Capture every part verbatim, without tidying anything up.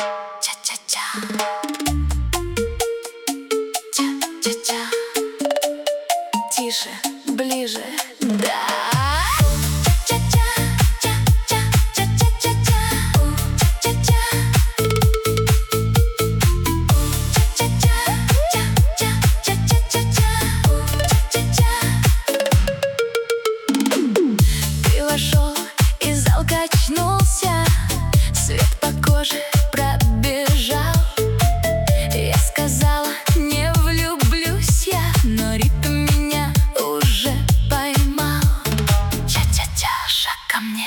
Ча-ча-ча. Ча-ча-ча. Тише, ближе, да. Вошел и зал качнулся, свет по коже пробежал. Я сказала, не влюблюсь я, но ритм меня уже поймал. Ча-ча-ча, шаг ко мне.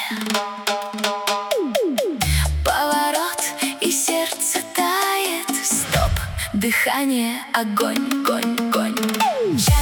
Поворот, и сердце тает. Стоп, дыхание, огонь, конь, конь.